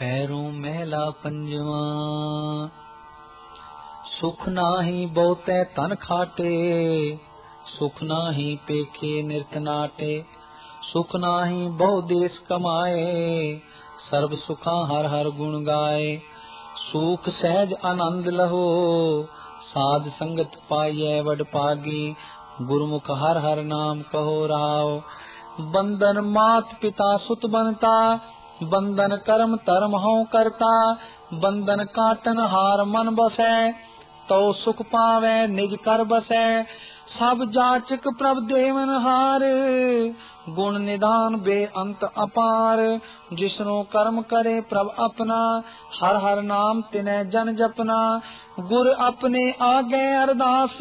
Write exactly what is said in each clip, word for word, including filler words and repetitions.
पैरों महला पंजवा। सुख नाही बहुते तन खाटे, सुख नाही पेखे निरत नाटे। सुख नाही बहु देश कमाए, सर्व सुखा हर हर गुण गाए। सुख सहज आनंद लहो, साध संगत पाइयै वड पागी। गुरमुख हर हर नाम कहो राव। बंधन मात पिता सुत बनता, बंधन कर्म धर्म हਉ करता। बंधन काटन हार मन बसै, तो सुख पावै निज कर बसै। सब जाचक प्रभ देवन हार, गुण निधान बेअंत अपार। जिसनो कर्म करे प्रभ अपना, हर हर नाम तिनै जन जपना। गुर अपने आगे अरदास,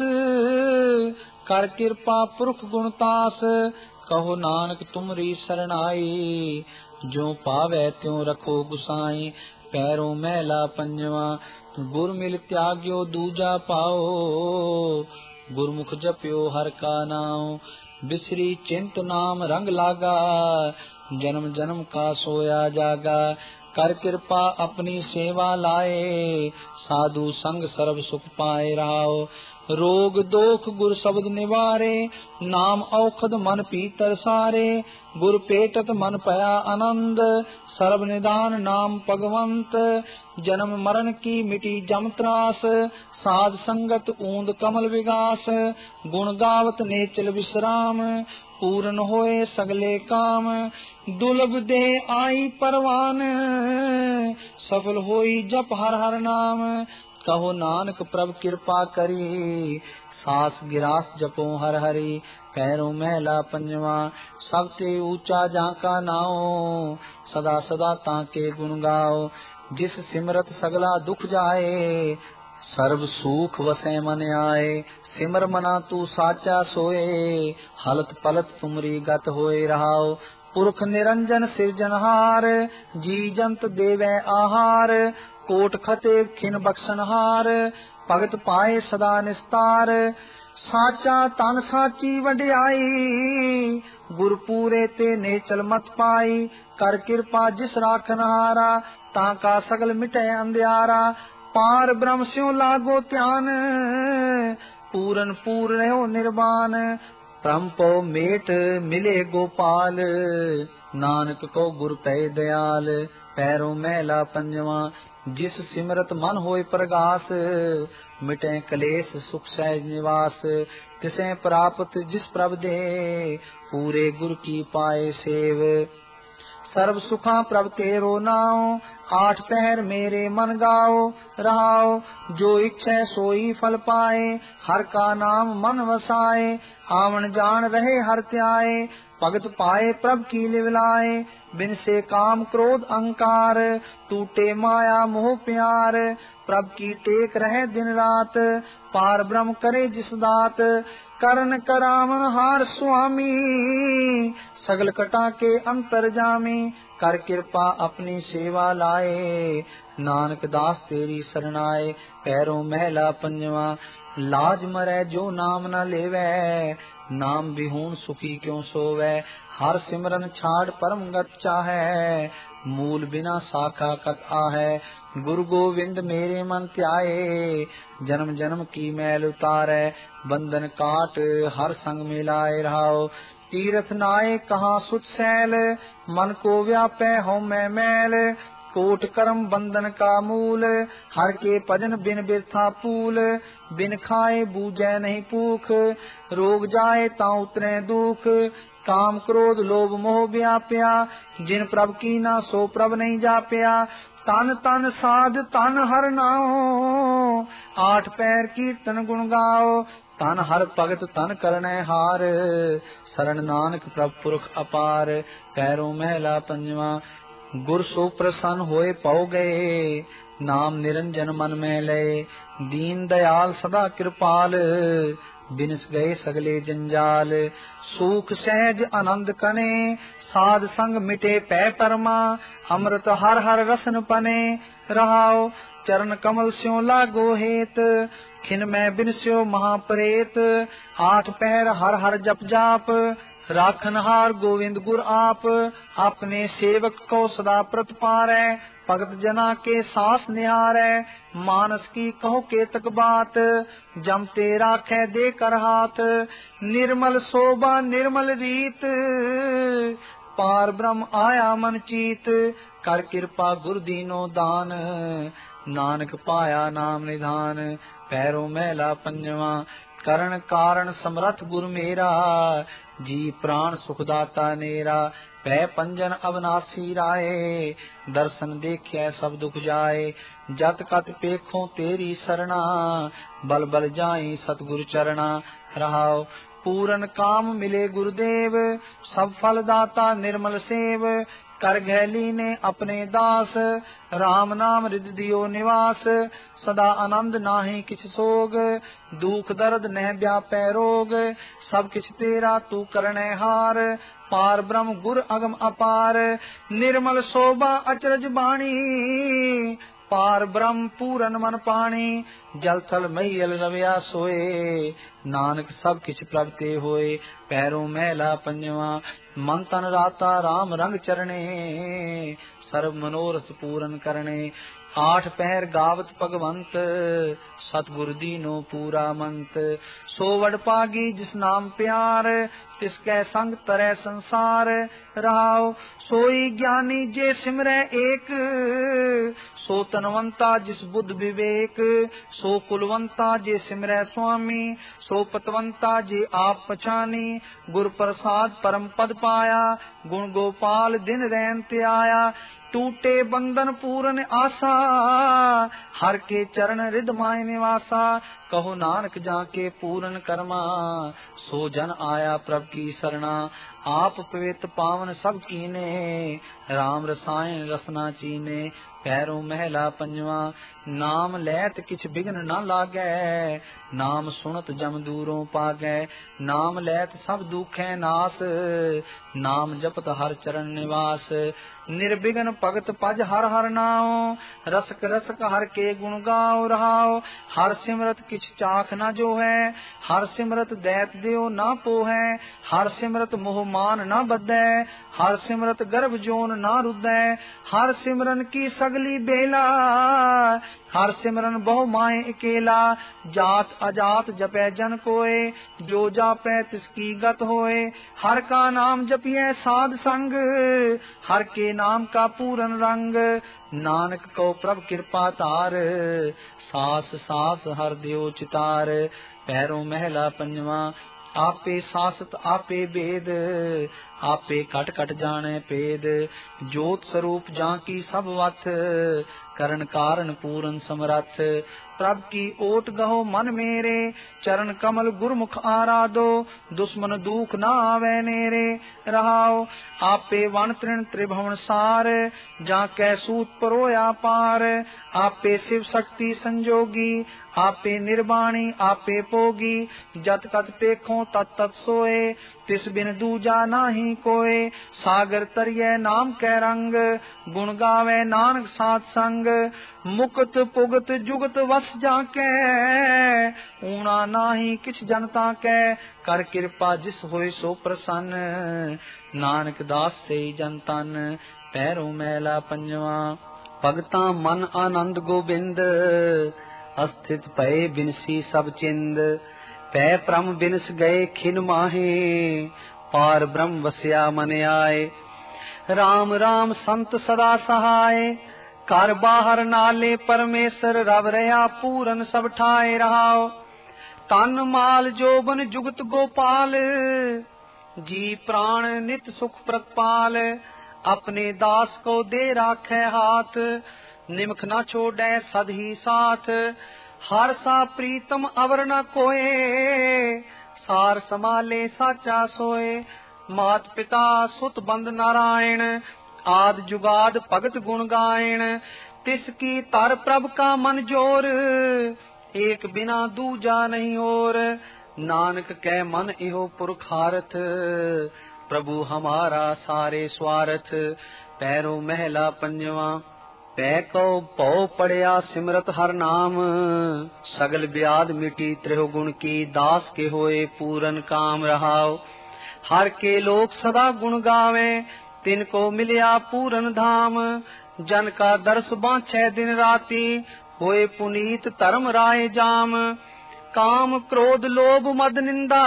कर कृपा पुरख गुणतास। कहो नानक तुमरी सरणाई, जो पावै त्यों रखो गुसाई। पैरों महला पंजवा। गुर मिल त्याग्यो दूजा पाओ, गुरमुख जप्यो हर का नाम। बिसरी चिंत नाम रंग लागा, जन्म जन्म का सोया जागा। कर कृपा अपनी सेवा लाए, साधु संग सर्व सुख पाए रहाओ। रोग दोख गुर शब्द निवारे, नाम औखद मन पीतर सारे। गुर पेटत मन पया आनंद, सर्व निदान नाम भगवंत। जन्म मरण की मिटी जम त्रास, साध संगत ऊंद कमल विगास। गुण गावत नेचल विश्राम, पूर्ण होए सगले काम। दुर्लभ दे आई परवान, सफल होई जप हर हर नाम। कहो नानक प्रभ कृपा करी, सास गिरास जपो हर हरि। पैरों महला पंजवा। सबते ऊंचा जाका नाओ, सदा सदा ताके गुण गाओ। जिस सिमरत सगला दुख जाए, सर्व सुख वसै मन आए। सिमर मना तू साचा सोए, हलत पलत तुमरी गत होए रहाओ। पुरख निरंजन सिरजनहार, जी जंत देवै आहार। कोट खते खिन बख्शनहार, भगत पाए सदा निस्तार। साचा तन साची वड्याई, गुर पूरे ते नेचल मत पाई। कर कृपा जिस राखनहारा, ताका सगल मिटै अंधियारा। पार ब्रह्म स्यों लागो ध्यान, पूरन पूर्ण हो निर्वाण। ब्रह्म पो मेट मिले गोपाल, नानक को गुर पै दयाल। पैरों महला पंजवा। जिस सिमरत मन होए प्रगास, मिटे कलेस सुख सहज निवास। तिसे प्राप्त जिस प्रभ दे, पूरे गुर की पाए सेव। सर्व सुखा प्रभ तेरो नाओ, आठ पहर मेरे मन गाओ रहाओ। जो इच्छा सोई फल पाए, हर का नाम मन वसाए। आवन जान रहे हर त्याए, भगत पाए प्रभ की लिवलाए। बिन से काम क्रोध अहंकार, टूटे माया मोह प्यार। प्रभ की टेक रहे दिन रात, पार ब्रह्म करे जिस दात। करण करावन हार स्वामी, सगल कटा के अंतर जामी। कर कृपा अपनी सेवा लाए, नानक दास तेरी शरणाए। पैरों महला पंजवा। लाज मरै जो नाम न लेवै, नाम बिहून सुखी क्यों सोवै। हर सिमरन छाड़ परम गत चाहै, मूल बिना शाखा कत आहै। गुरु गोविंद मेरे मन त्याए, जन्म जन्म की मैल उतारै। बंधन काट हर संग मिलाए रहाओ। तीरथ नाए कहाँ सुच सैल, मन को व्यापै हो मैं मैल। कोट कर्म बंधन का मूल, हर के भजन बिन बिरथा पूल। बिन खाए बूझै नहीं भूख, रोग जाए तां उतरे दुख। काम क्रोध लोभ मोह व्याप्या, जिन प्रभ की ना सो प्रभ नहीं जाप्या। तन तन साध तन हर नाओ, आठ पैर कीर्तन गुण गाओ। तन हर भगत तन करनै हार, शरण नानक प्रभ पुरख अपार। पैरों महला पंजवा। गुर सो प्रसन्न होए पाओ गए, नाम निरंजन मन में लए। दीन दयाल सदा कृपाल, बिनस गए सगले जंजाल। सुख सहज आनंद कने, साध संग मिटे पै परमा। अमृत हर हर रसन पने, रहाओ चरण कमल स्यों लागो हेत। खिन में बिन स्यो महापरेत, आठ पैर हर हर जप जाप। राखनहार गोविंद गुर आप, अपने सेवक को सदा प्रतपारै। भगत जना के सास निहारै, मानस की कहो केतक बात। जमते राखै दे कर हाथ, निर्मल शोभा निर्मल रीत। पार ब्रह्म आया मन चीत, कर कृपा गुर दीनो दान। नानक पाया नाम निधान, पैरों मैला पंजवा। करण कारण समरथ गुर मेरा, जी प्राण सुखदाता नेरा। पै पंजन अविनाशी राय, दर्शन देखिए सब दुख जाए। जत कत पेखों तेरी सरना, बल बल जाई सतगुरु चरना। रहाओ पूरन काम मिले गुरुदेव, सब फल दाता निर्मल सेव। कर घैली ने अपने दास, राम नाम रिद दियो निवास। सदा आनंद नाहि किछ सोग, दुख दर्द नह व्यापै रोग। सब किछ तेरा तू करनै हार, पार ब्रह्म गुर अगम अपार। निर्मल शोभा अचरज बाणी, पार ब्रह्म पूरन मन पाणी। जल थल मैयल रविया सोए, नानक सब किछ प्रभ ते होए। पैरों मैला पंजवा, मन तन राता राम रंग चरणे। सर्व मनोरथ पूरन करने, आठ पहर गावत भगवंत। सतगुर दीनो पूरा मंत, सो वड पागी जिस नाम प्यार। तिसकै संग तरै संसार, रहाओ सोई ज्ञानी जे सिमरै एक। सो तनवंता जिस बुद्ध विवेक, सो कुलवंता जे सिमरै स्वामी। सो पतवंता जे आप पछानी, गुर प्रसाद परम पद पाया। गुण गोपाल दिन रैन ते आया, टूटे बंधन पूरन आशा। हर के चरण रिद माय निवासा, कहो नानक जाके पूरन कर्मा। सो जन आया प्रभ की सरना, आप पवित्र पावन सब कीने। राम रसायन रसना चीने, पैरों महला पंजवा। नाम लैत किछ बिघ्न न लागै, नाम सुनत जम दूरों पागै। नाम लैत सब दुखै नास, नाम जपत हर चरण निवास। निर्विघ्न भगत पज हर हर नाओ, रसक रसक हर के गुण गाओ। रहाओ हर सिमरत किछ चाख न जो है, हर सिमरत दैत देओ न पोहै। हर सिमरत मोह मान न बद्धै, हर सिमरत गर्भ जोन न रुद्धै। हर सिमरन की सगली बेला, हर सिमरन बहु माए अकेला। जात अजात जपै जन कोय, जो जापै तिसकी गत होए। हर का नाम जपिए साध संग, हर के नाम का पूरन रंग। नानक को प्रभ कृपा तार, सास सास हर दियो चितार। पैरों महला पंजवा, आपे सासत आपे वेद। आपे कट कट जाने पेद, जोत स्वरूप जाकी सब वथ। करण कारण पूरन समरथ, प्रभ की ओट गहो मन मेरे। चरण कमल गुरमुख आराधो, दुश्मन दुख न आवे नेरे। रहाओ आपे वन तृण त्रिभुवन सार, जाकै सूत परोया पार। आपे शिव शक्ति संजोगी, आपे निर्वाणी आपे पोगी। जत कत पेखों तत तत सोए, तिस बिन दूजा नाही कोय। सागर तरिए नाम कै रंग, गुण गावे नानक साथ संग। मुक्त पुगत जुगत वस जाकै, ऊना नाही किछ जनता कै। कर कृपा जिस होय सो प्रसन्न, नानक दास से जन तन। पैरों मैला पंजवा, भगतां मन आनंद गोबिंद। अस्थित भय बिनसी सब चिंद, पै परम बिनस गए खिन माहे। पार ब्रह्म वस्या मन आए, राम राम संत सदा सहाय। कर बाहर नाले परमेश्वर, रव रहा पूरन सब ठाए। रहाओ तन माल जोबन जुगत गोपाल, जी प्राण नित सुख प्रतपाल। अपने दास को दे राखे हाथ, निमख न छोड़े सद ही साथ। हर सा प्रीतम अवर न कोय, सार समाले साचा सोए। मात पिता सुत बंद नारायण, आद जुगाद भगत गुण गायण। तिसकी तर प्रभ का मन जोर, एक बिना दूजा नहीं और। नानक कै मन इहो पुरखारथ, प्रभु हमारा सारे स्वारथ। पैरों महला पंजवा, पै को पौ पड़िया सिमरत हर नाम। सगल ब्याद मिटी त्रिहो गुण की, दास के होए पूरन काम। रहाओ हर के लोक सदा गुण गावे, तिनको मिलिया पूरन धाम। जन का दर्श बाँछे दिन राती, होए पुनीत धर्म राय जाम। काम क्रोध लोभ मद निंदा,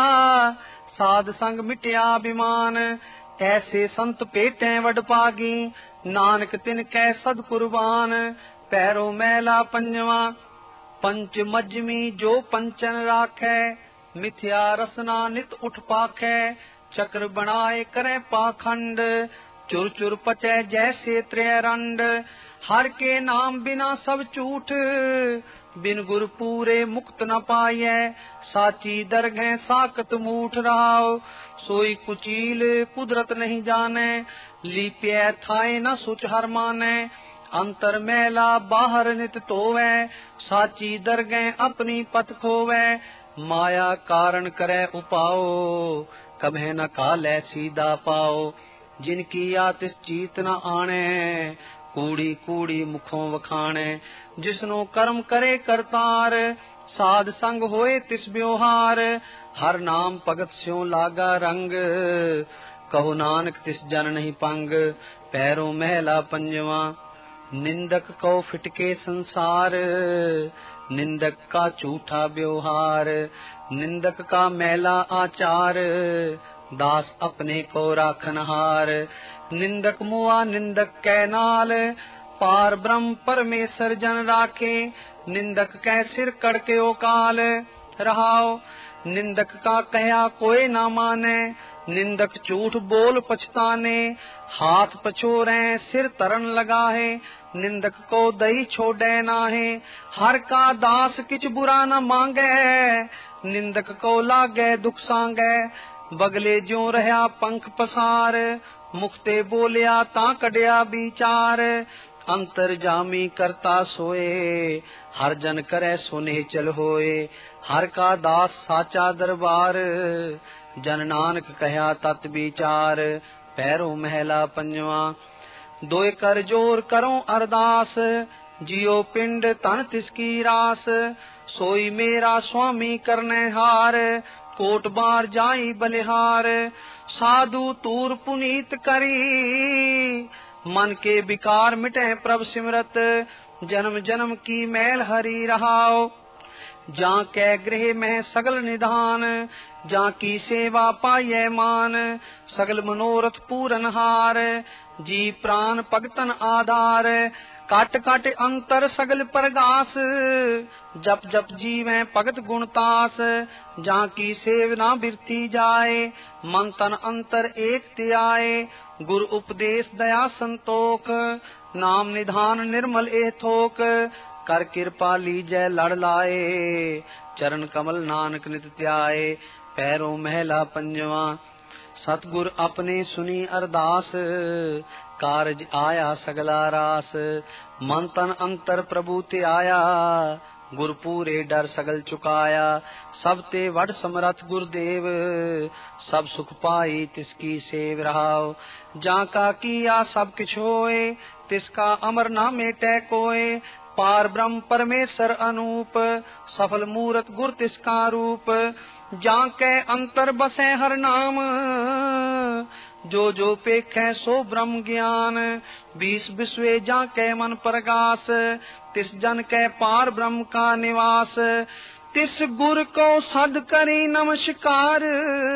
साध संग मिटिया अभिमान। ऐसे संत पेटें वड पागी, नानक तिन कै सद कुर्बान। पैरों मैला पंजवा, पंच मजमी जो पंचन राखै। मिथ्या रसना नित उठ पाखै, चक्र बनाए करे पाखंड। चुर चुर पचै जैसे त्रैरंड, हर के नाम बिना सब झूठ। बिन गुर पूरे मुक्त न पाइयै, साची दरगह साकत मूठ रहाओ। सोई कुचील कुदरत नहीं जाने, लीप्य थाए न सुच हर माने। अंतर मैला बाहर नित धोवै, साची दरगह अपनी पथ खोवै। माया कारण करे उपाओ, कभे न कालै सीधा पाओ। जिनकी आतिस चीत न आने, कूड़ी कूड़ी मुखों वखाणे। जिसनो कर्म करे करतार, साध संग होए तिस व्यवहार। हर नाम भगत स्यों लागा रंग, कहो नानक तिस जन नहीं पंग। पैरों महला पंजवा, निंदक को फिटके संसार। निंदक का झूठा व्यवहार, निंदक का मैला आचार। दास अपने को राखनहार, निंदक मुआ निंदक कै नाल। पार ब्रह्म परमेश्वर जन राखे, निंदक कै सिर कड़के ओकाल। रहाओ निंदक का कहा कोई ना माने, निंदक झूठ बोल पछताने। हाथ पछोरे सिर तरन लगा है, निंदक को दई छोड़े नाहे। हर का दास किछ बुरा न मांगे, निंदक को लागे दुख सांगे। बगले ज्यों रहा पंख पसार, मुखते बोलिया ता कड़िया विचार। अंतर जामी करता सोए, हर जन करे सुने चल होए। हर का दास साचा दरबार, जन नानक कहा तत विचार। पैरों महला पंजवा, दोए कर जोर करो अरदास। जियो पिंड तन तिसकी रास, सोई मेरा स्वामी करने हार। कोट बार जाई बलिहार, साधु तूर पुनीत करी। मन के विकार मिटे प्रभ सिमरत, जन्म जन्म की मैल हरी रहाओ। जा कै गृह में सगल निधान, जा की सेवा पाये मान। सगल मनोरथ पूरन हार, जी प्राण भगतन आधार। काट काट अंतर सगल परगास, जप जप जीवे भगत गुणतास। जा की सेवना बिरती जाए, मन तन अंतर एक त्याए। गुर उपदेश दया संतोख, नाम निधान निर्मल ए थोक। कर कृपा लीजै लड़ लाए, चरण कमल नानक नित त्याए। पैरों महला पंजवा, सतगुर अपने सुनी अरदास। कारज आया सगला रास, मन तन अंतर प्रभु ते आया। गुर पूरे डर सगल चुकाया, सब ते वड समरथ गुरुदेव। सब सुख पाई तिसकी सेव रहाओ। जाका किया सब किछ होए, तिसका अमर ना मेटे कोय। पार ब्रह्म परमेश्वर अनूप, सफल मूरत गुर तिसका रूप। जाके अंतर बसे हर नाम, जो जो पेखे सो ब्रह्म ज्ञान। बीस बिस्वे जाके मन प्रगास, तिस जन के पार ब्रह्म का निवास। तिस गुर को सद करी नमस्कार,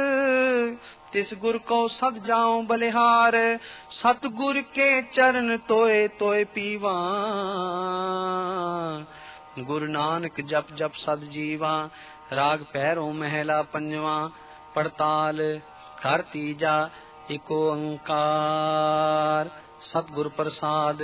तिस गुर को सद जाऊं बलिहार। सतगुर के चरण तोए तोए पीवा, गुरु नानक जप जप सद जीवा। राग पैरों महला पंजवा, पड़ताल कर तीजा इको अंकार। सतगुर प्रसाद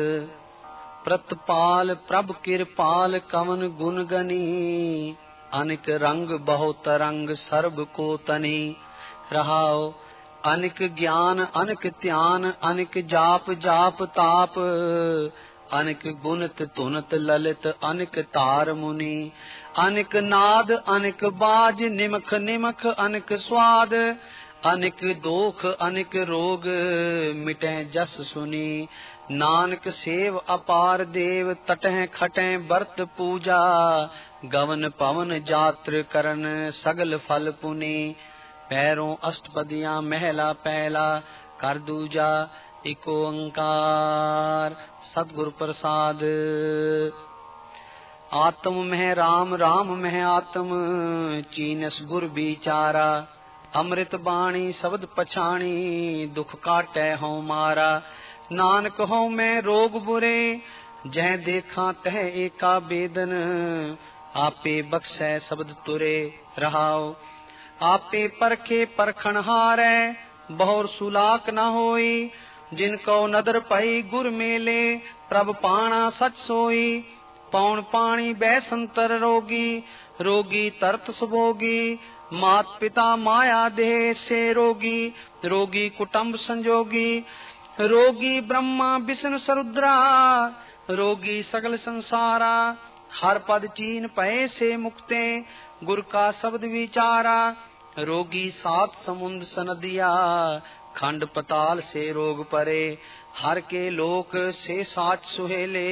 प्रतपाल प्रभ किरपाल कवन गुण गनी। अनिक रंग बहुत रंग सर्ब को तनी। रहाओ अनिक ज्ञान अनिक ध्यान, अनिक जाप जाप ताप। अनिक गुणत तुनत ललित, अनिक तार मुनि। अनिक नाद अनिक बाज, निमख निमख अनिक स्वाद। अनिक दोख अनिक रोग, मिटे जस सुनी। नानक सेव अपार देव, तटह खटह बरत पूजा। गवन पवन जात्र करन, सगल फल पुनि। पैरों अष्टपदियां महला पहला, कर दूजा एक ओंकार। सतगुरु प्रसाद। आत्म में राम राम में आत्म, चीनस गुर बिचारा। अमृत बाणी शब्द पछाणी, दुख काटै हों मारा। नानक हों मैं रोग बुरे, जह देखा तह एका बेदन। आपे बख्शै शब्द तुरे रहाओ, आपे परखे परखण हारै। बहुर सुलाक न होई, जिनको नदर पई गुर मेले। प्रभ पाणा सच सोई, पौन पाणी बैसंतर रोगी। रोगी तरत सुभोगी, मात पिता माया देह से रोगी। रोगी कुटुंब संजोगी, रोगी ब्रह्मा विष्णु सरुद्रा। रोगी सगल संसारा, हर पद चीन पए से मुक्ते। गुर का शब्द विचारा, रोगी सात समुद्र सनदिया। खंड पताल से रोग परे, हर के लोक से साच सुहेले।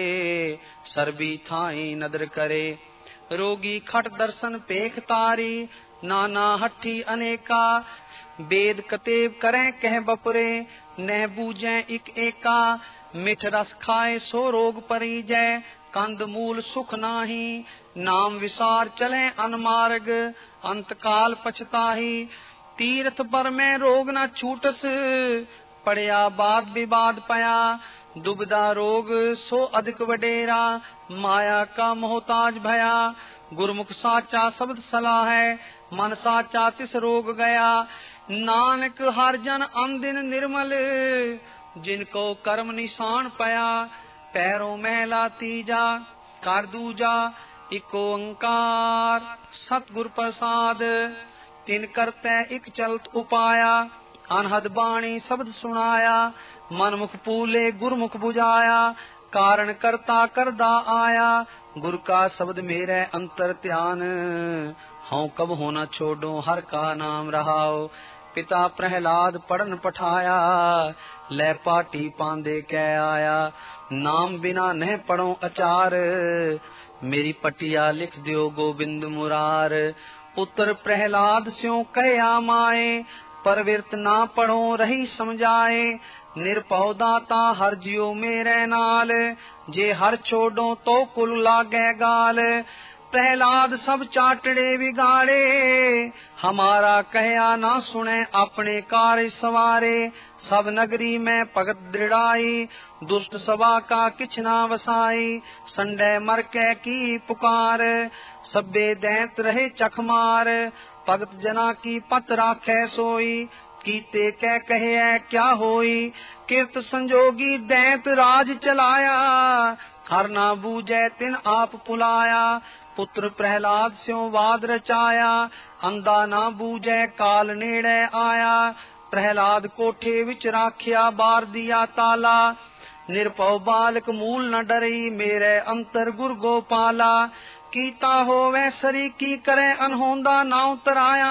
सरबी थाई नदर करे, रोगी खट दर्शन पेख तारी। नाना हट्ठी अनेका, वेद कतेब करें कह बपुरे। नह बूझे एक एका, मिठ रस खाए सो रोग परिजै। कंद मूल सुख नाही, नाम विसार चले अनमार्ग। अंत काल पछताही, तीर्थ पर में रोग न छूटस। पड़या बाद विवाद पया, दुबदा रोग सो अधिक वडेरा। माया का मोहताज भया, गुरमुख साचा शब्द सलाह है। मन साचा तिस रोग गया, नानक हर जन अंदिन निर्मल। जिनको कर्म निशान पया, पैरों महला तीजा। कर दूजा एक ओंकार। सतगुर प्रसाद। तिन करते एक चलत उपाया, अनहद बाणी शब्द सुनाया। मन मुख पूले गुरमुख बुझाया, कारण करता करदा आया। गुर का शब्द मेरे अंतर ध्यान, हूँ कब होना छोड़ो हर का नाम रहाओ। पिता प्रहलाद पढ़न पठाया, लै पाटी पांदे कह आया। नाम बिना न पढ़ो अचार, मेरी पटिया लिख दियो गोविंद मुरार। पुत्र प्रहलाद स्यों कहया माए, परविरत ना पढ़ो रही समझाए। निरपौ दाता हर जियो मेरे नाल, जे हर छोड़ो तो कुल लागे गाल। प्रहलाद सब चाटड़े बिगाड़े, हमारा कहया ना सुने अपने कार्य सवारे। सब नगरी में भगत दृढ़ाई, दुष्ट सभा का किछ ना वसाई। संडे मर के की पुकार, सब्बे दैत रहे चखमार। भगत जना की पत राखे सोई, कीते कह कहे क्या होई। किरत संजोगी दैत राज चलाया, हर ना बूझे तिन आप पुलाया। पुत्र प्रहलाद स्यों वाद रचाया, अंधा ना बूझे काल नेड़े आया। प्रहलाद कोठे विच राखिया, बार दिया ताला। निरपौ बालक मूल न डरई, मेरे अंतर गुर गोपाला। कीता होवे सरी की करे, अनहोंदा नाव तराया।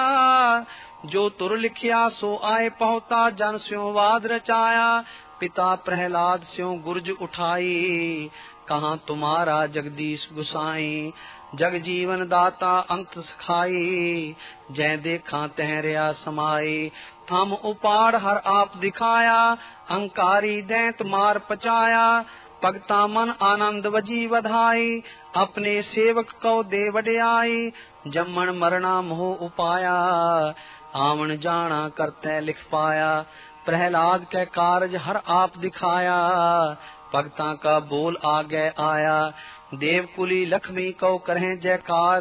जो तुर लिखिया सो आए पहुता, जन स्यों वाद रचाया। पिता प्रहलाद स्यों गुर्ज उठाई, कहाँ तुम्हारा जगदीश गुसाई। जग जीवन दाता अंत सखाई, जै देखा तह रहा समाई। थम उपाड़ हर आप दिखाया, अंकारी दैत मार पचाया। भगता मन आनंद वजी वधाई, अपने सेवक को दे वड्याई। जम्मन मरना मोह उपाया, आवन जाना करते लिख पाया। प्रहलाद के कारज हर आप दिखाया, भगता का बोल आगे आया। देवकुली लक्ष्मी को करें जयकार,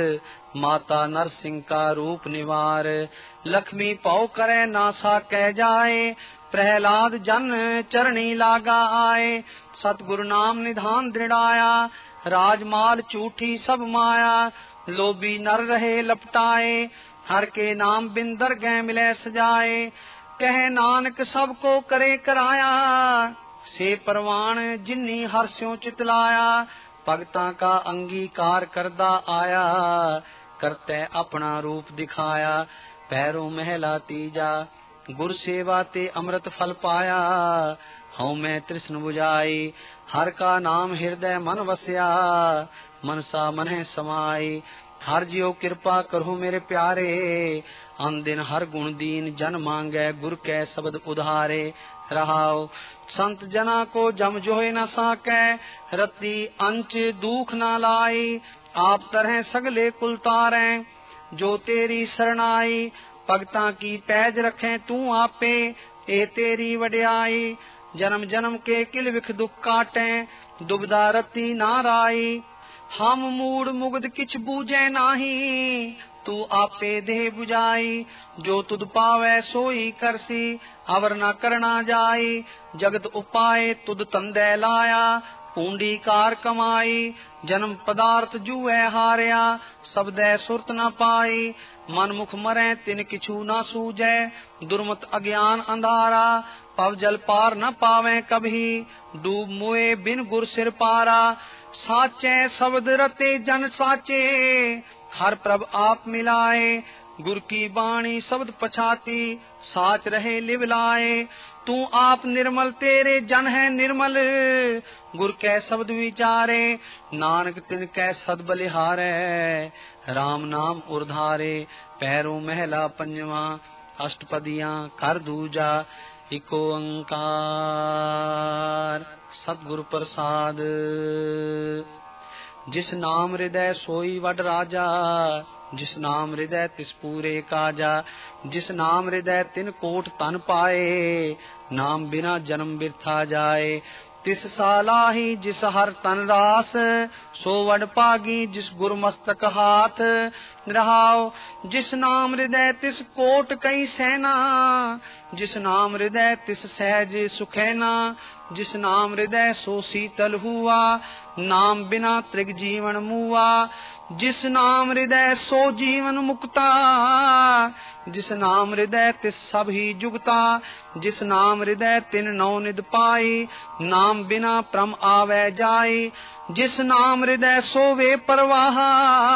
माता नरसिंह का रूप निवार। लक्ष्मी पौ करे नासा कह जाए, प्रहलाद जन चरणी लागा आए। सतगुरु नाम निधान दृढ़ाया, राजमाल चूठी सब माया। लोभी नर रहे लपटाए, हर के नाम बिंदर गए मिले सजाए। कहे नानक सबको करे कराया, से परवान जिन्नी हर्ष्यों चितलाया। भगता का अंगीकार करदा आया, करते अपना रूप दिखाया। पैरों महला तीजा, गुर सेवा ते अमृत फल पाया। हूँ मैं तृष्ण बुझाई, हर का नाम हृदय मन वस्या। मनसा मन समाई, हर जियो कृपा करो मेरे प्यारे, अन दिन हर गुण दीन जन मांगे, गुर कै शब्द उधारे। रहाओ संत जना को जम जोए न साकै, रति अंच दुख न लाई, आप तरह सगले कुल तारै, जो तेरी शरणाई। भगतां की पैज रखें तू आपे, ए तेरी वड्याई। जन्म जन्म के किल विख दुख काटें, दुबदा रति नाराई। हम मूड मुग्ध किछ बूझे नाही, तू आपे देह बुझाई। जो तुद पावै सोई करसी, अवर न करना जाई। जगत उपाय तुद तंदै लाया, पूंडी कार कमाई। जन्म पदार्थ जुए हारिया, सबदै सुरत न पाई। मन मुख मरै तिन किछु न सूझै, दुर्मत अज्ञान अंधारा। पव जल पार न पावे कभी, डूब मुए बिन गुर सिर पारा। साचे शब्द रते जन साचे, हर प्रभ आप मिलाए। गुर की बाणी शब्द पछाती, साच रहे लिवलाए। तू आप निर्मल तेरे जन है निर्मल, गुर कै शब्द विचारे। नानक तिन कै सद बलिहारै, राम नाम उर्धारे। पैरों महला पंजवा, अष्टपदियां कर दूजा। इको अंकार सतगुरु प्रसाद। जिस नाम हृदय सोई वड राजा, जिस नाम हृदय तिस पूरे काजा। जिस नाम हृदय तिन कोट तन पाए, नाम बिना जन्म बिरथा जाए। तिस सालाही जिस हर तन रास, सो वड पागी जिस गुर मस्तक हाथ। रहाओ जिस नाम हृदय तिस कोट कई सेना, जिस नाम हृदय तिस सहज सुखैना। जिस नाम हृदय सो शीतल हुआ, नाम बिना त्रिग जीवन मुआ। जिस नाम हृदय सो जीवन मुक्ता, जिस नाम हृदय तिस सब ही जुगता। जिस नाम हृदय तिन नौ निध पाई, नाम बिना प्रम आवे जाई। जिस नाम हृदय सोवे परवाहा,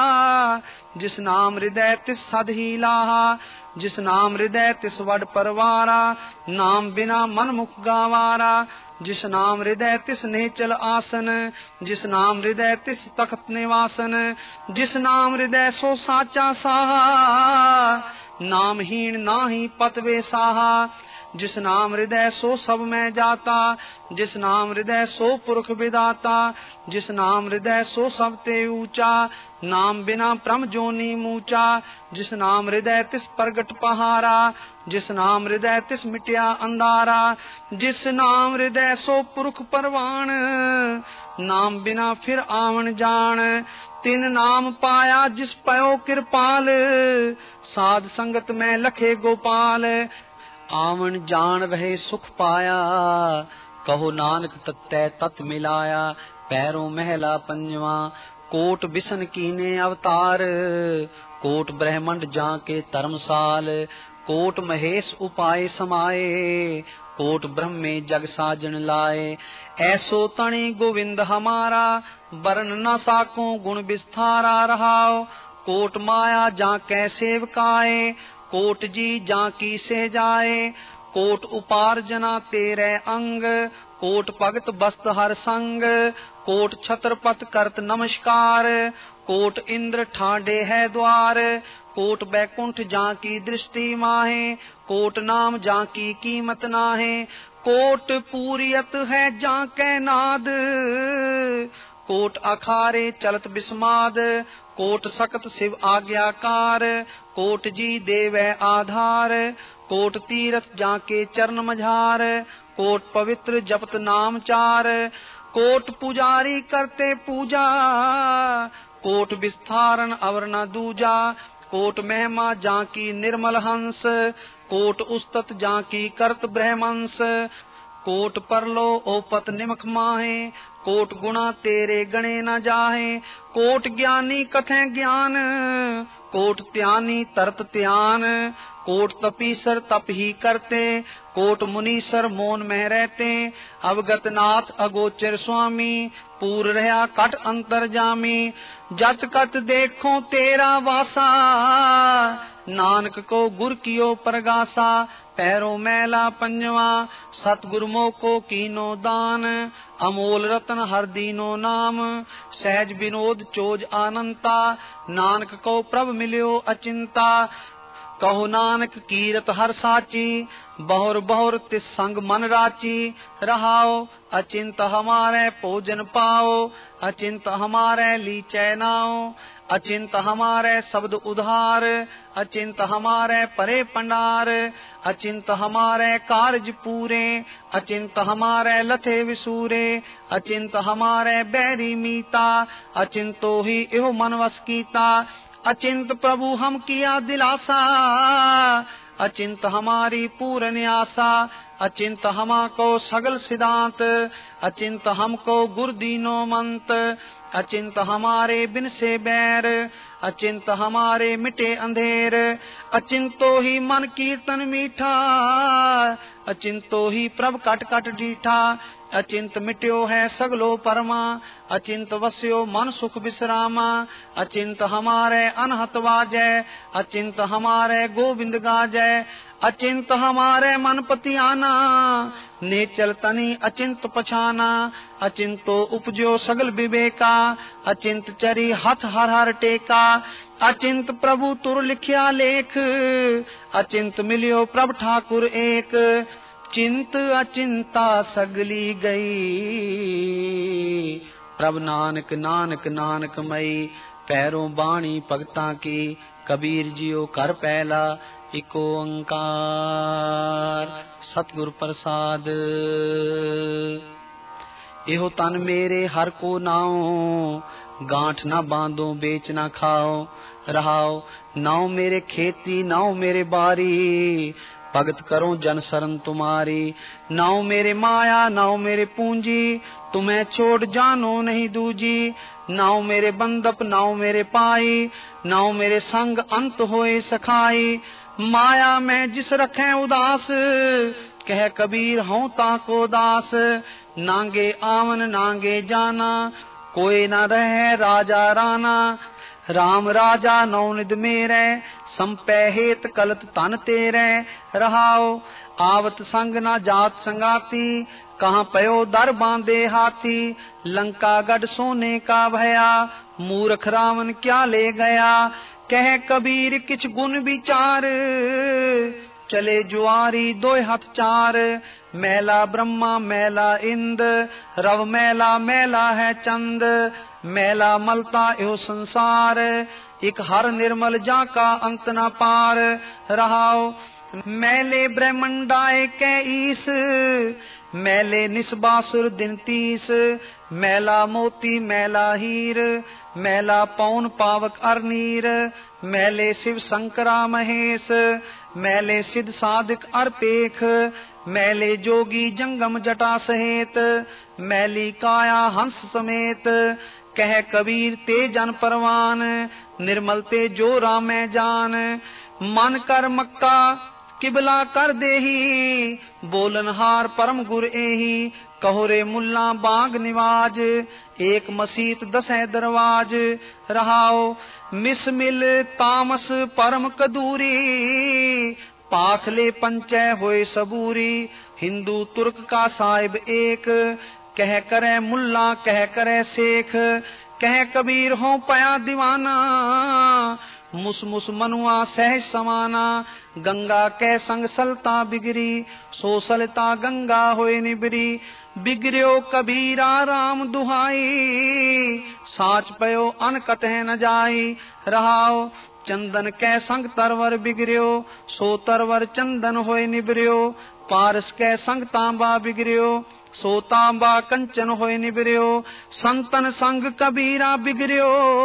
जिस नाम हृदय तिस सद ही लाहा। जिस नाम हृदय तिस वड परवारा, नाम बिना मन मुख गावारा। जिस नाम हृदय तिस नेचल आसन, जिस नाम हृदय तिस तख्त निवासन। जिस नाम हृदय सो साचा साहा, नामहीन नाही पतवे साहा। जिस नाम हृदय सो सब में जाता, जिस नाम हृदय सो पुरख विदाता। जिस नाम हृदय सो सब ते ऊंचा, नाम बिना प्रम जोनी मूचा। जिस नाम हृदय तिस प्रगट पहारा, जिस नाम हृदय तिस मिट्या अंधारा। जिस नाम हृदय सो पुरख परवान, नाम बिना फिर आवन जान। तिन नाम पाया जिस पयो कृपाल, साध संगत में लखे गोपाल। आवन जान रहे सुख पाया, कहो नानक तत्तै तत् मिलाया। पैरों महला पंजवा, कोट बिसन कीने अवतार। कोट ब्रह्मंड जाके धर्मसाल, कोट महेश उपाय समाए। कोट ब्रह्मे जग साजन लाए, ऐसो तणी गोविंद हमारा। बरन न साको गुण विस्तारा रहाओ, कोट माया जाके सेवकाए। कोट जी जाकी से जाए, कोट उपार्जना तेरे अंग। कोट भगत बस्त हर संग, कोट छत्रपत करत नमस्कार। कोट इंद्र ठाडे है द्वार, कोट बैकुंठ जाकी दृष्टि माहे। कोट नाम जाकी कीमत नाहे, कोट पूरियत है जाके नाद। कोट अखारे चलत बिस्माद, कोट सकत शिव आज्ञाकार। कोट जी देवै आधार, कोट तीरथ जाके चरण मझार। कोट पवित्र जपत नाम चार, कोट पुजारी करते पूजा। कोट विस्तारन अवर न दूजा, कोट महिमा जाकी निर्मल हंस। कोट उस्तत जाकी करत ब्रह्मंस, कोट परलो ओपत निमख माहे। कोट गुणा तेरे गणे न जाहे, कोट ज्ञानी कथे ज्ञान। कोट त्यानी तरत त्यान, कोट तपीसर तप ही करते। कोट मुनीसर मौन में रहते, अवगत नाथ अगोचर स्वामी। पूर रहा कट अंतर जामी, जत कत देखो तेरा वासा। नानक को गुर कियो परगासा, पैरो मैला पंजवा, सतगुर मोको कीनो दान, अमोल रतन हर दीनो नाम, सहज विनोद चोज आनंता, नानक को प्रभ मिलियो अचिंता, कहो नानक कीरत हर साची, बहुर बहुर तिस संग मन राची, रहाओ अचिंत हमारे भोजन पाओ, अचिंत हमारे लीचै नाओ, अचिंत हमारे शब्द उधार, अचिंत हमारे परे पंडार, अचिंत हमारे कार्य पूरे, अचिंत हमारे लथे विसूरे, अचिंत हमारे बैरी मीता, अचिंतो ही इहो मन वस कीता, अचिंत प्रभु हम किया दिलासा, अचिंत हमारी पूर्ण आशा, अचिंत हमा को सगल सिद्धांत, अचिंत हमको गुर दीनो मंत, अचिंत हमारे बिन से बैर, अचिंत हमारे मिटे अंधेर, अचिंतो ही मन कीर्तन मीठा, अचिंतो ही प्रभ कट कट डीठा, अचिंत मिट्यो है सगलो परमा, अचिंत वस्यो मन सुख विश्रामा, अचिंत हमारे अनहत वाजै, अचिंत हमारे गोविंद गाजै, अचिंत हमारे मन पतियाना, नेचल तनी अचिंत पछाना, अचिंतो उपजो सगल विवेका, अचिंत चरी हथ हर हर टेका, अचिंत प्रभु तुर लिखिया लेख, अचिंत मिलियो प्रभ ठाकुर एक, चिंत अचिंता सगली गई, प्रभ नानक नानक नानक मई, पैरों बाणी भगतां की, कबीर जियो कर पहला इको ओंकार, सतगुर प्रसाद। इहो तन मेरे हर को नाओ, गांठ ना बांधो बेच ना खाओ, रहाओ नाओ मेरे खेती नाओ मेरे बारी, भगत करो जन शरण तुम्हारी, नाओ मेरे माया नाओ मेरे पूंजी, तुम्हें छोड़ जानो नहीं दूजी, नाओ मेरे बंदप नाओ मेरे पाई, नाओ मेरे संग अंत होए सखाई, माया में जिस रखे उदास, कह कबीर हूँ ताको दास, नांगे आवन नांगे जाना, कोई न रहे राजा राना, राम राजा नौनिद मेरे, संपै हेत कलत तन तेरे, रहाओ आवत संग न जात संगाती, कहाँ पयो दर बांधे हाथी, लंका गढ़ सोने का भया, मूर्ख रावण क्या ले गया, कह कबीर किछ गुण विचार, चले जुआरी दो हथ चार, मैला ब्रह्मा मैला इंद, रव मैला मैला है चंद, मैला मलता यो संसार, एक हर निर्मल जा का अंत न पार, रहाओ मैले ब्रह्मंडाए कै ईस, मैले निस्बासुर दिन तीस, मैला मोती मैला हीर, मैला पौन पावक अरनीर, मैले शिव शंकरा महेश, मैले सिद्ध साधिक अर्पेख, मैले जोगी जंगम जटा सहेत, मैली काया हंस समेत, कह कबीर ते जन परवान, निर्मल ते जो रामै जान, मन कर मक्का किबला कर देही, बोलनहार परम गुर एही, कहो रे मुल्ला बाग निवाज, एक मसीत दसै दरवाज, रहाओ मिस मिल तामस परम कदूरी, पाखले पंचै होए सबूरी, हिंदू तुर्क का साहिब एक, कह करे मुल्ला कह करे शेख, कह कबीर हो पया दीवाना, मुस मुस मनुआ सहज समाना, गंगा कै संग सलता बिगरी, सो सलता गंगा होए निबरी, बिगड़ो कबीरा राम दुहाई, साच पयो अनकट है न जाई, रहाओ चंदन कै संग तरवर बिगड़ो, सो तरवर चंदन होए निबरियो, पारस कै संग तांबा बिगड़ो, सो तांबा कंचन होए निबरियो, संतन संग कबीरा बिगड़ो,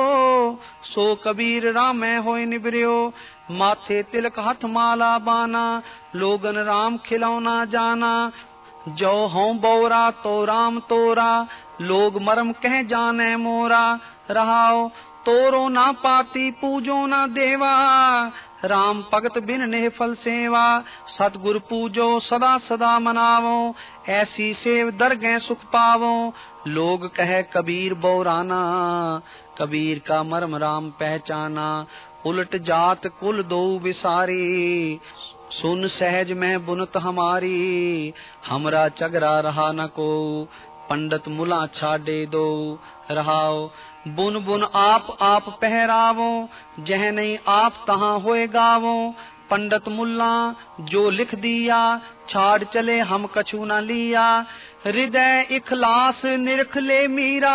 सो कबीर रामै होए निबरियो, माथे तिलक हथ माला बाना, लोगन राम खिलौना जाना, जो हों बौरा तो राम तोरा, लोग मरम कह जाने मोरा, रहाओ तोरो ना पाती पूजो ना देवा, राम भगत बिन नेह फल सेवा, सतगुर पूजो सदा सदा मनावो, ऐसी सेव दरगह सुख पावो, लोग कहे कबीर बौराना, कबीर का मर्म राम पहचाना, उलट जात कुल दो विसारी, सुन सहज में बुनत हमारी, हमरा चगरा रहा न को, पंडित मुला छाडे दो रहाओ। बुन बुन आप आप पहरावो, जह नहीं आप तहाँ होए गावो, पंडित मुल्ला जो लिख दिया, छाड़ चले हम कछु न लिया, हृदय इखलास निरख ले मीरा,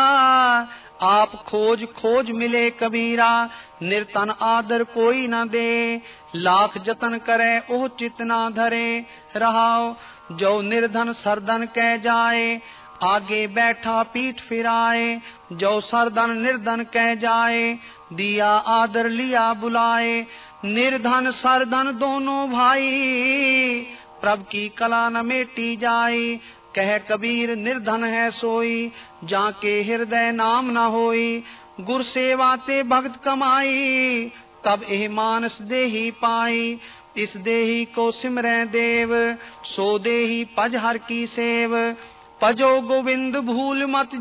आप खोज खोज मिले कबीरा, निर्तन आदर कोई न दे, लाख जतन करे ओह चित न धरे रहाओ। जो निर्धन सरधन कह जाए, आगे बैठा पीठ फिराए, जो सरधन निर्धन कह जाए, दिया आदर लिया बुलाए, निर्धन सरधन दोनों भाई, प्रभ की कला न मेटी जाए, कह कबीर निर्धन है सोई, जाके हृदय नाम न होई, गुर सेवा ते भक्त कमाई, तब एह मानस देही पाई, इस देही को सिमरै देव, सो देही पज हर की सेव, पजो गोविंद भूल मत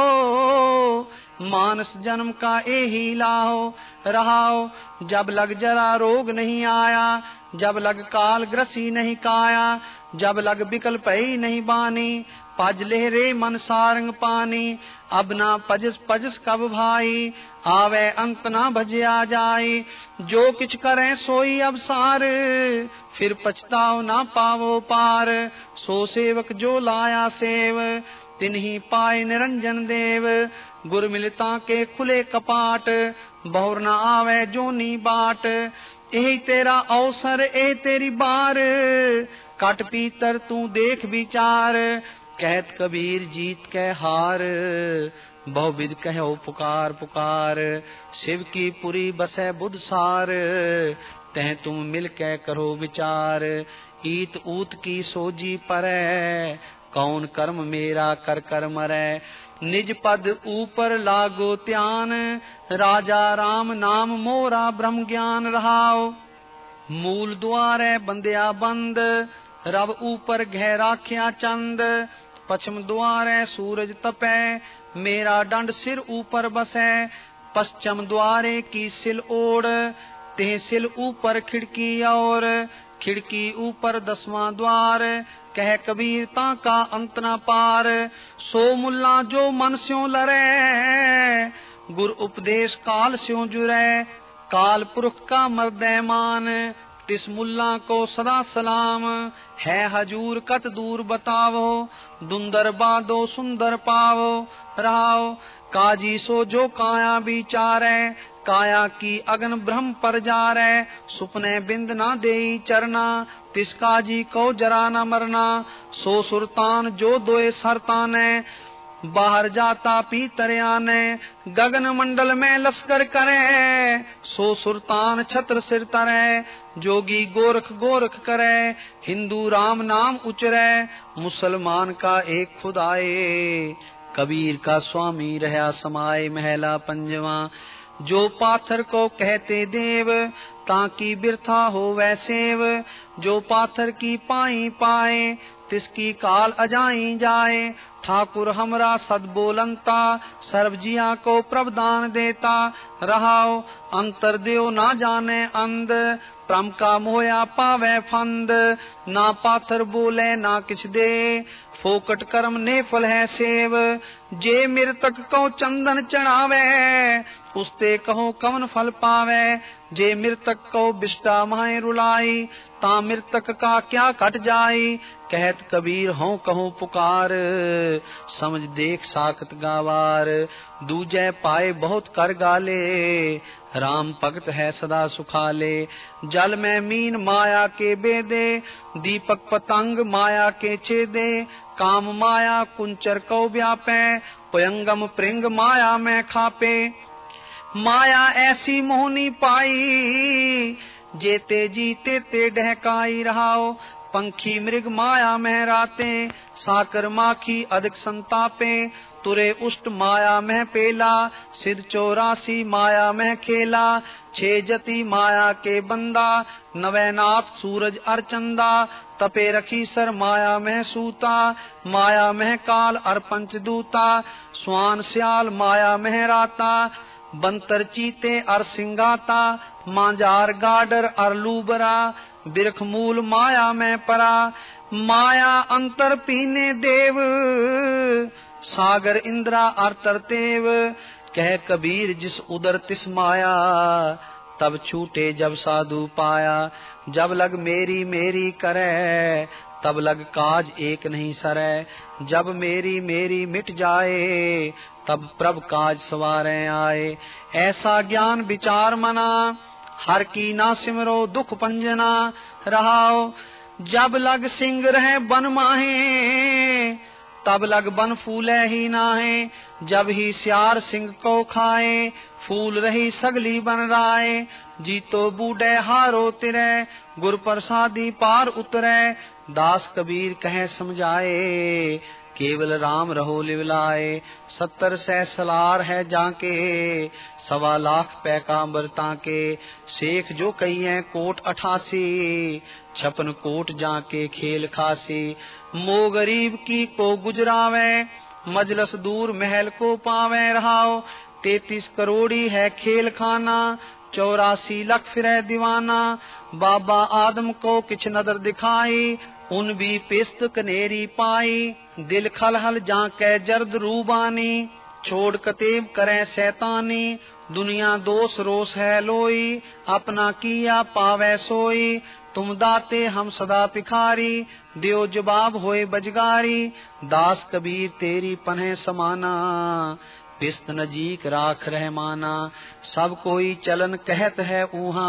जाओ, मानस जन्म का एही लाओ रहाओ। जब लग जरा रोग नहीं आया, जब लग काल ग्रसी नहीं काया, जब लग बिकल पई नहीं बानी, पज ले रे मन सारंग पानी, अब ना पजस पजस कब भाई, आवे अंत ना भजिया जाए, जो किछ करें सोई अब सार, फिर पछताओ ना पावो पार, सो सेवक जो लाया सेव, तिन्ही पाए निरंजन देव, गुर मिलता के खुले कपाट, बहुर न आवे जोनी बाट, यही तेरा अवसर ए तेरी बार, काट पीतर तू देख विचार, कहत कबीर जीत के हार, बहुविध कहो पुकार पुकार, शिव की पुरी बसे बुध सार, तह तुम मिल के करो विचार, ईत ऊत की सोजी परै, कौन कर्म मेरा कर कर मरै, निज पद ऊपर लागो त्यान, राजा राम नाम मोरा ब्रह्म ज्ञान रहाओ। मूल द्वारे बंदिया बंद, रब ऊपर गहरा ख्या चंद, पश्चिम द्वारे सूरज तपै, मेरा दंड सिर ऊपर बसै, पश्चिम द्वारे की सिल ओढ़, ते सिल ऊपर खिड़की और, खिड़की ऊपर दसवां द्वार, कह कबीर ताका अंत न पार, सो मुल्ला जो मन स्यों लरै, गुर उपदेश काल स्यों जुरै, काल पुरख का मर्दे मान, तिस मुल्ला को सदा सलाम, है हजूर कत दूर बतावो, दुंदर बादो सुंदर पावो रहाओ। काजी सो जो काया विचारै, काया की अगन ब्रह्म पर जारै, सुपने बिंद ना देई चरना, तिस काजी को जरा न मरना, सो सुरतान जो दोए सरताने, बाहर जाता पीतर आने, गगन मंडल में लश्कर करे, सो सुरतान छत्र सिर तरे, जोगी गोरख गोरख करे, हिंदू राम नाम उचरे, मुसलमान का एक खुदाए, कबीर का स्वामी रहा समाये महला पंजवा, जो पाथर को कहते देव, ताकि बिरथा हो वैसेव, जो पाथर की पाई पाए, तिसकी काल अजाई जाए, ठाकुर हमरा सद बोलंता, सर्वजिया को प्रवदान देता रहाओ, अंतर देव ना जाने अंध, प्रम का मोया पावे फंद, ना पाथर बोले ना किछ दे, फोकट कर्म ने फल है सेव, जे मृतक को चंदन चढ़ावे, उसते कहो कवन फल पावे, जे मृतक को बिष्टा माए रुलाई, ता मृतक का क्या कट जाई, कहत कबीर हों कहो पुकार, समझ देख साकत गावार, दूजे पाए बहुत कर गाले, राम भगत है सदा सुखाले, जल में मीन माया के बेदे, दीपक पतंग माया के छेदे, काम माया कुंचर को व्यापे, पयंगम प्रिंग माया में खापे, माया ऐसी मोहनी पाई, जेते जीते ते डहकाई रहाओ, पंखी मृग माया में राते, साकर माखी अधिक संतापे, तुरे उष्ट माया में पेला, सिद्ध चौरासी माया में खेला, छे जति माया के बंदा, नवैनाथ सूरज अर्चंदा, तपे रखी सर माया में सूता, माया में काल अर पंचदूता, स्वान श्याल माया में राता, बंतर चीते अर सिंगाता, मांजार गाडर अर लूबरा, बिरख मूल माया में परा, माया अंतर पीने देव, सागर इंद्रा अर तरतेव, कह कबीर जिस उदर तिस माया, तब छूटे जब साधु पाया, जब लग मेरी मेरी करे, तब लग काज एक नहीं सरे, जब मेरी मेरी मिट जाए, तब प्रभ काज सवारे आए, ऐसा ज्ञान विचार मना, हर की ना सिमरो दुख पंजना, रहाओ जब लग सिंह रहे बन माहे, तब लग बन फूले ही नाहे, जब ही सियार सिंह को खाए, फूल रही सगली बन राय, जीतो बूढ़े हारो तिरे, गुर प्रसादी पार उतरे, दास कबीर कहे समझाए, केवल राम रहो लिवलाए, सत्तर सै सलार है जाके, सवा लाख पैकांबर ताके, शेख जो कहिए कोट अठासी, छपन कोट जाके खेल खासी, मो गरीब की को गुजरावे, मजलस दूर महल को पावे, रहाओ तैतीस करोड़ी है खेल खाना, चौरासी लख फिरे दीवाना, बाबा आदम को किछ नजर दिखाई, उन भी पिस्त कनेरी पाई, दिल खलहल जाके जर्द रूबानी, छोड़ कतेब करे शैतानी, दुनिया दोष रोष है लोई, अपना किया पावे सोई, तुम दाते हम सदा पिखारी, दियो जवाब होए बजगारी, दास कबीर तेरी पन्हे समाना, पिस्त नजीक राख रहमाना, सब कोई चलन कहत है ऊहा,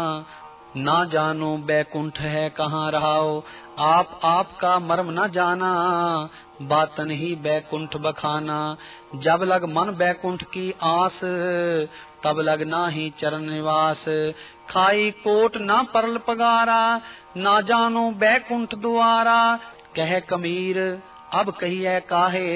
ना जानो बैकुंठ है कहाँ रहाओ, आप आपका मर्म न जाना, बातन ही बैकुंठ बखाना, जब लग मन बैकुंठ की आस, तब लग ना ही चरण निवास, खाई कोट ना परल पगारा, ना जानो बैकुंठ द्वारा, कह कमीर अब कहिए काहे,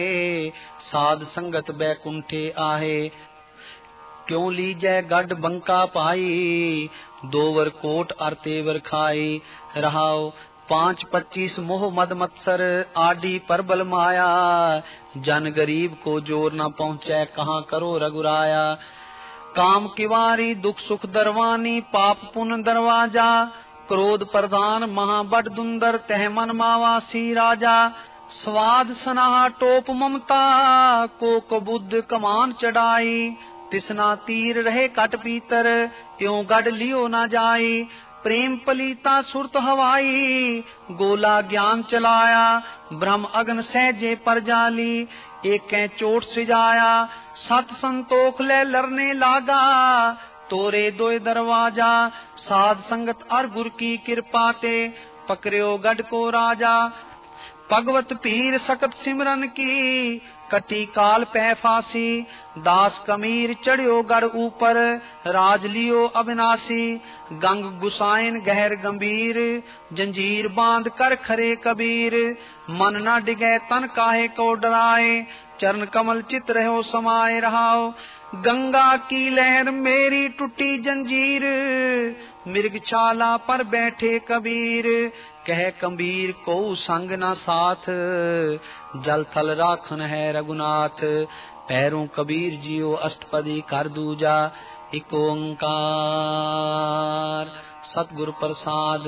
साध संगत बैकुंठे आहे, क्यों लीजै गढ़ बंका पाई, दोवर कोट अर तेवर खाई, रहाओ पांच पच्चीस मोह मद मत्सर, आडी परबल माया, जन गरीब को जोर न पहुँचे, कहाँ करो रघुराया, काम किवारी दुख सुख दरवानी, पाप पुन दरवाजा, क्रोध प्रधान महाबड दुंदर, तह मन मावासी राजा, स्वाद सनाहा टोप ममता, को कबुद्ध कमान चढ़ाई, तिसना तीर रहे कट पीतर, त्यों गढ़ लियो ना जाई, प्रेम पलीता सुरत हवाई, गोला ज्ञान चलाया, ब्रह्म अग्न सहजे पर जाली, एक चोट सिजाया, सत संतोख ले लरने लागा, तोरे दोय दरवाजा, साध संगत अर गुर की कृपा ते, पकड़ियो गढ़ को राजा, भगवत पीर सकत सिमरन की, कटी काल पै फांसी, दास कमीर चढ़ियो गढ़ ऊपर, राज लियो अविनाशी, गंग गुसाइन गहर गंभीर, जंजीर बांध कर खरे कबीर, मन न डिगे तन काहे को डराए, चरण कमल चित रहो समाये रहाओ, गंगा की लहर मेरी टूटी जंजीर, मिर्ग छाला पर बैठे कबीर, कह कबीर को संग न साथ, जल थल राखन है रघुनाथ, पैरों कबीर जियो अष्टपदी कर दूजा, एक ओंकार सतगुर प्रसाद,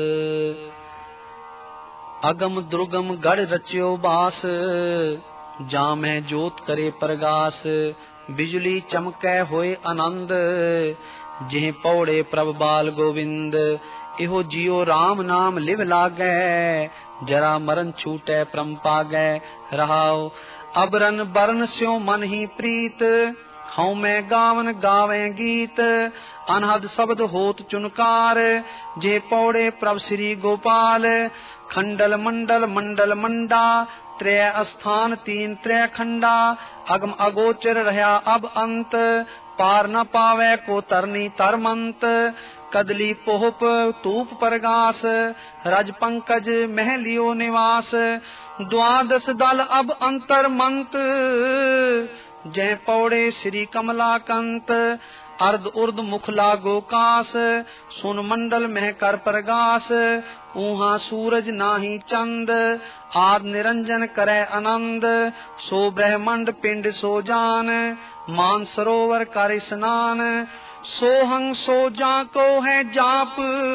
अगम दुर्गम गढ़ रच्यो बास, जामै जोत करे प्रगास, बिजली चमकै होए आनंद, जिह पौड़े प्रभ बाल गोविंद, इहो जियो राम नाम लिव लागै, जरा मरण छूटै परम पागै, रहाओ अबरन बरन स्यो मन ही प्रीत, हऊँ मैं गावन गावे गीत, अनहद शब्द होत चुनकार, जे पौड़े प्रभ श्री गोपाल, खंडल मंडल मंडल मंडा, त्रय स्थान तीन त्रय खंडा, अगम अगोचर रहा अब अंत, पार न पावे को तरनी तरमंत, कदली पोहप तूप परगास, रज पंकज महलियो निवास, द्वादश दल अब अंतर मंत, जय पौड़े श्री कमलाकंत, अर्ध उर्द मुख लागो कास, सुन मंडल में कर प्रगास, ऊहा सूरज नाही चंद, आद निरंजन करे आनंद, सो ब्रह्मंड पिंड सो जान, मान सरोवर कर स्नान, सोहंग सो जाको है जाप,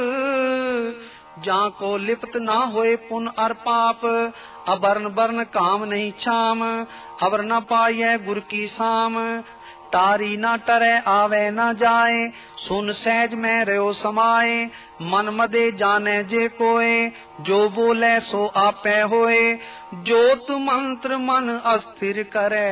जाको लिप्त ना होए पुन अर पाप, अबरन बरन काम नहीं छाम, अबर न पाए गुर की साम, तारी ना टरे आवे ना जाए, सुन सहज में रहो समाए, मन मदे जाने जे कोए, जो बोले सो आपे होए, जोत मंत्र मन अस्थिर करे,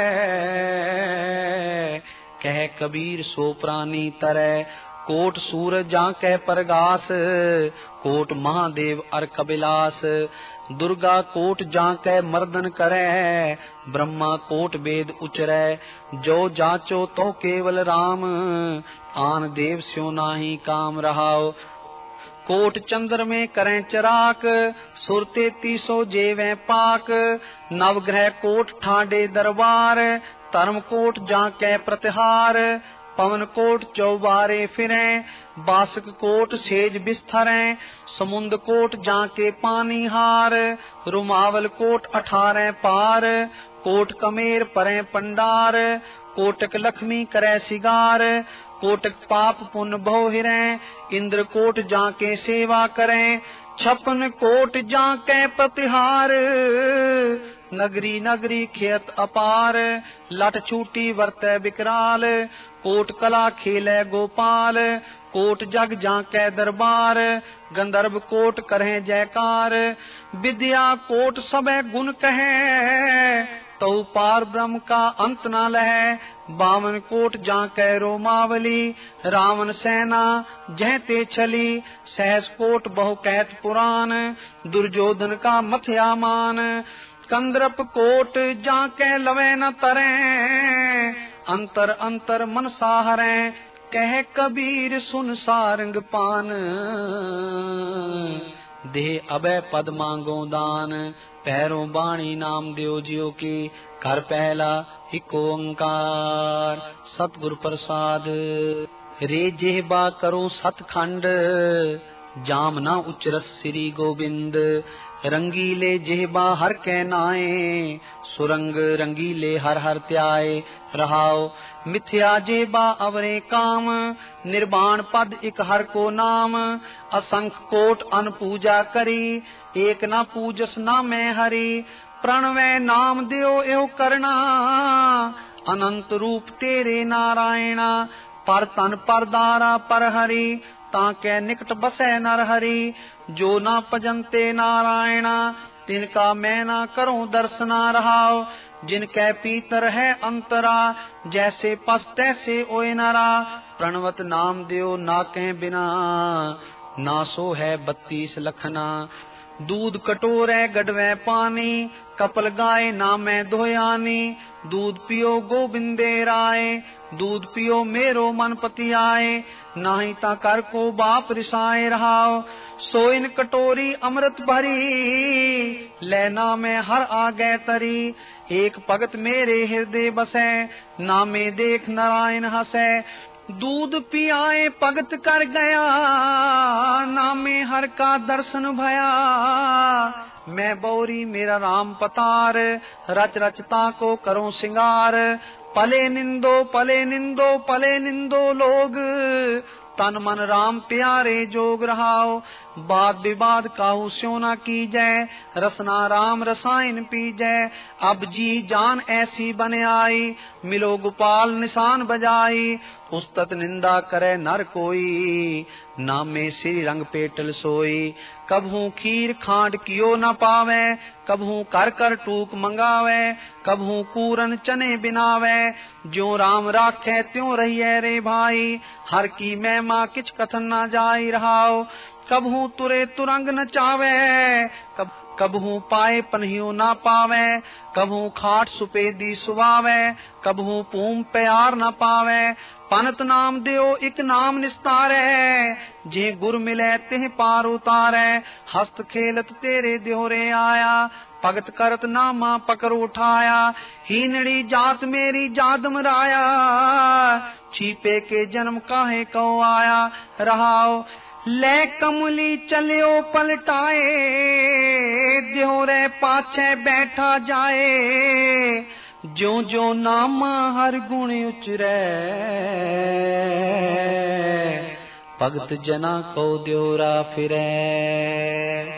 कह कबीर सो प्राणी तरे, कोट सूरज जाके प्रगास, कोट महादेव अर कबिलास, दुर्गा कोट जाके मर्दन करे, ब्रह्मा कोट वेद उचरै, जो जाचो तो केवल राम, आन देव स्यो नाही काम रहाओ, कोट चंद्र में करें चराक, सुर तेतीसो जेवें पाक, नवग्रह कोट ठाडे दरबार, धर्म कोट जाके प्रतिहार, पवन कोट चौबारे फिरे, बासक कोट सेज बिस्तरे, समुंद कोट जाके पानी हार, रुमावल कोट अठारह पार, कोट कमेर परे पंडार, कोटक लक्ष्मी करे सिगार, कोटक पाप पुन भव हिरे, इंद्र कोट जाके सेवा करें, छपन कोट जाके प्रतिहार, नगरी नगरी खेत अपार, लठ छूटी वर्तै विकराल, कोट कला खेले गोपाल, कोट जग जाके दरबार, गंधर्व कोट करें जयकार, विद्या कोट सबे गुण कहे, तो पार ब्रह्म का अंत न लहे, बावन कोट जाके रोमावली, रावण सेना जहते छली, सहस कोट बहु कहत पुराण, दुर्योधन का मथया मान, कंदरप कोट जाके लवे न तरे, अंतर अंतर मन साहरे, कह कबीर सुन सारंग पान, दे अबे पद मांगो दान, पैरों बाणी नाम देव जियो की, कर पहला हिको ओंकार, सतगुरु प्रसाद, रे जेबा करो सतखंड, जाम ना उचरस श्री गोविंद, रंगीले जेबा हर के नाए, सुरंग रंगीले हर हर त्याए, रहाओ मिथ्या जेबा अवरे काम, निर्वाण पद इक हर को नाम, असंख कोट अन पूजा करी, एक ना पूजस ना मैं हरि, प्रणवै नाम दियो एव करना, अनंत रूप तेरे नारायणा, पर तन पर दारा पर हरि, ताके निकट बसे नर हरि, जो ना भजनते नारायणा, तिनका मैं ना करूं दर्शना रहाओ, जिनके पीतर है अंतरा, जैसे पस तैसे ओए नरा, प्रणवत नाम दियो नाके बिना, नासो है बत्तीस लखना, दूध कटोरे गढ़वे पानी, कपल गाय नामे धोयानी, दूध पियो गोबिंदे राय, दूध पियो मेरो मन पति आए, नाही ता कर को बाप रिसाए रहाओ, सोइन कटोरी अमृत भरी, लेना में हर आगे तरी, एक भगत मेरे हृदय बसे, नामे देख नारायण हसे, दूध पियाए भगत कर गया, नामे हर का दर्शन भया, मैं बौरी मेरा राम पतार, रच रचता को करो सिंगार, पले निंदो पले निंदो पले निंदो लोग, तन मन राम प्यारे जोग रहाओ, बात विवाद काहू स्यो न की जय, रसना राम रसायन पी जय, अब जी जान ऐसी बन आई, मिलो गोपाल निशान बजाई, उस्तत निंदा करे नर कोई, नामे श्री रंग पेटल सोई, कबहू खीर खांड कियो न पावे, कबहू कर कर टूक मंगावे, कबहू पूरन चने बिनावे, जो राम राखे त्यों रहिए रे भाई, हर की महिमा किछ कथन न जाई रहाओ, कबहू तुरे तुरंग न चावे, कब कबहू पाए पन्हियो ना पावे, कबहू खाट सुपेदी सुवावे, कबहू पूम प्यार न पावे, पनत नाम दियो इक नाम निस्तारे, जे गुर मिले तिह पार उतारे, हस्त खेलत तेरे दियोरे आया, ਭਗਤ ਕਰਤ ਨਾਮਾ ਪਕਰ ਉਠਾਇਆ, ਹੀਨੜੀ ਜਾਤ ਮੇਰੀ ਜਾਦ ਮਰਾਇਆ, ਛੀਪੇ ਕੇ ਜਨਮ ਕਾਹੇ ਕਉ ਆਇਆ। ਰਹਾਉ ਲੈ ਕਮਲੀ ਚਲਿਓ ਪਲਟਾਏ, ਦਿਉਰੇ ਪਾਛੇ ਬੈਠਾ ਜਾਏ, ਜਿਉ ਜਿਉ ਨਾਮਾ ਹਰ ਗੁਣ ਉਚਰੈ, ਭਗਤ ਜਨਾ ਕੋ ਦਿਉਰਾ ਫਿਰੈ।